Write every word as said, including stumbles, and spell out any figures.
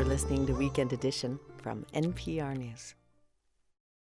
listening to Weekend Edition from N P R News.